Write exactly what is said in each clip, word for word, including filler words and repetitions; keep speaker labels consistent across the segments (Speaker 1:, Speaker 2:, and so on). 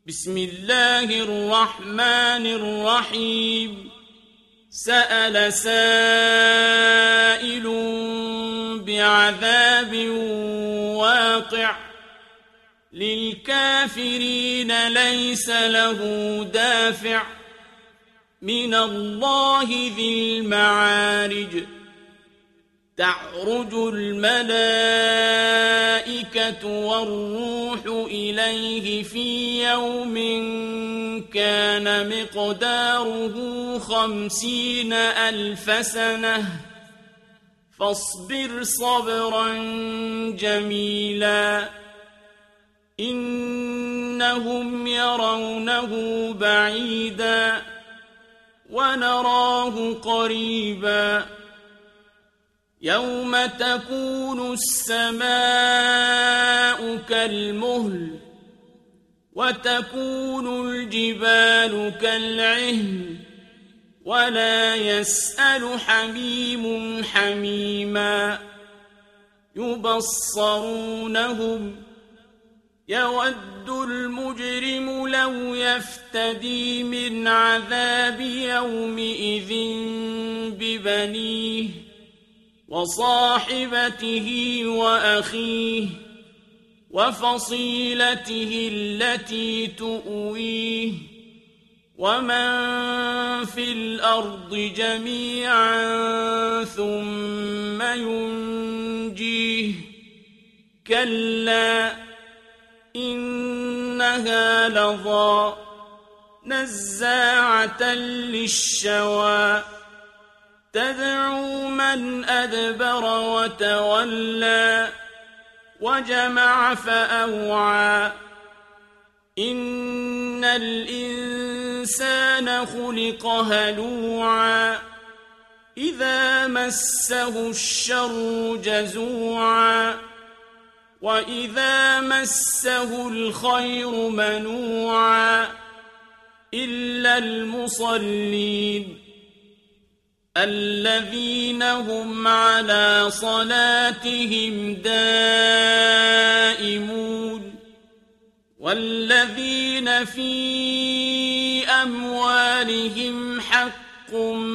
Speaker 1: بسم الله الرحمن الرحيم. سأل سائل بعذاب واقع للكافرين ليس له دافع من الله ذي المعارج. تعرج الملائكة والروح إليه في يوم كان مقداره خمسين ألف سنة فاصبر صبرا جميلا إنهم يرونه بعيدا ونراه قريبا يوم تكون السماء كالمهل وتكون الجبال كالعهن ولا يسأل حميم حميما يبصرونهم يود المجرم لو يفتدي من عذاب يومئذ ببنيه وصاحبته وأخيه وفصيلته التي تؤويه ومن في الأرض جميعا ثم ينجيه كلا إنها لظى نزاعة للشوى تدعو من أدبر وتولى وجمع فأوعى إن الإنسان خلق هلوعا إذا مسه الشر جزوعا وإذا مسه الخير منوعا إلا المصلين الذين هم على صلاتهم دائمون والذين في أموالهم حق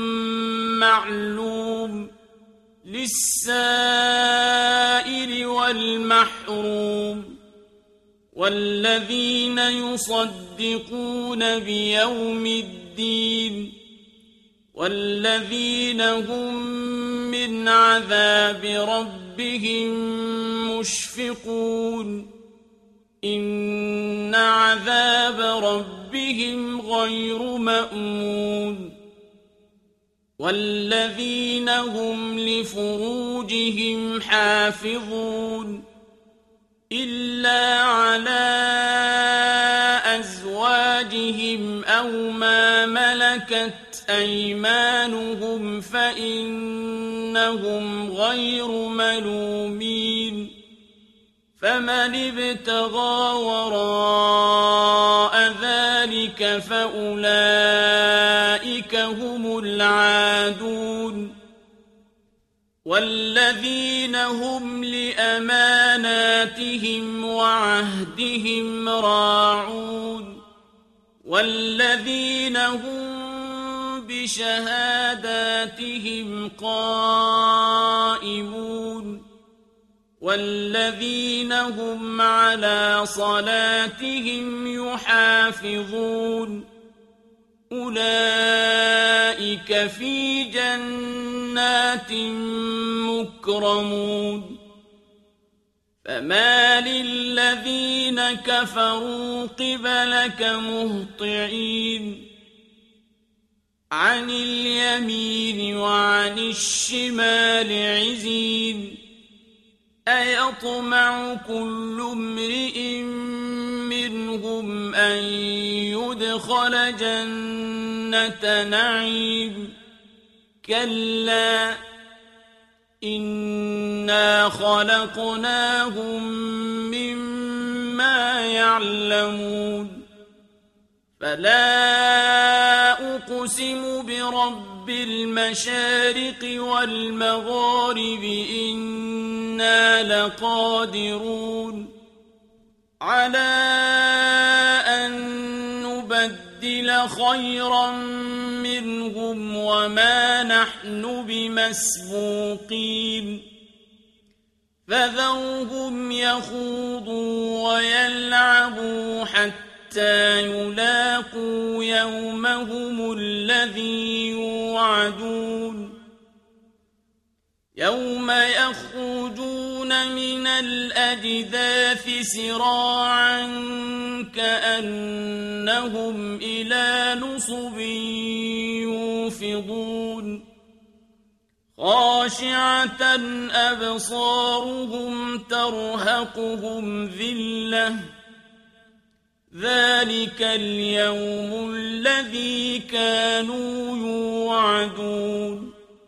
Speaker 1: معلوم للسائل والمحروم والذين يصدقون بيوم الدين والذين هم من عذاب ربهم مشفقون إن عذاب ربهم غير مأمون والذين هم لفروجهم حافظون إلا على أزواجهم أو ما ملكت أيمانهم فإنهم غير ملومين فمن ابتغى وراء ذلك فأولئك هم العادون والذين هم لأماناتهم وعهدهم راعون والذين هم بشهاداتهم قائمون والذين هم على صلاتهم يحافظون أولئك في جنات مكرمون فما للذين كفروا قبلك مهطعين عن اليمين وعن الشمال عزين أيطمع كل امرئ منهم أن يدخل جنة نعيم كلا إنا خلقناهم مما يعلمون فلا أقسم برب المشارق والمغارب إنا لقادرون على أن نبدل خيرا منهم وما نحن بمسبوقين فذرهم يخوضوا ويلعبوا حتى يلاقوا يومهم الذي يوعدون يوم يخرجون من الأجداث سراعا كأنهم إلى نصب يوفضون خاشعة أبصارهم ترهقهم ذلة ذلك اليوم الذي كانوا يوعدون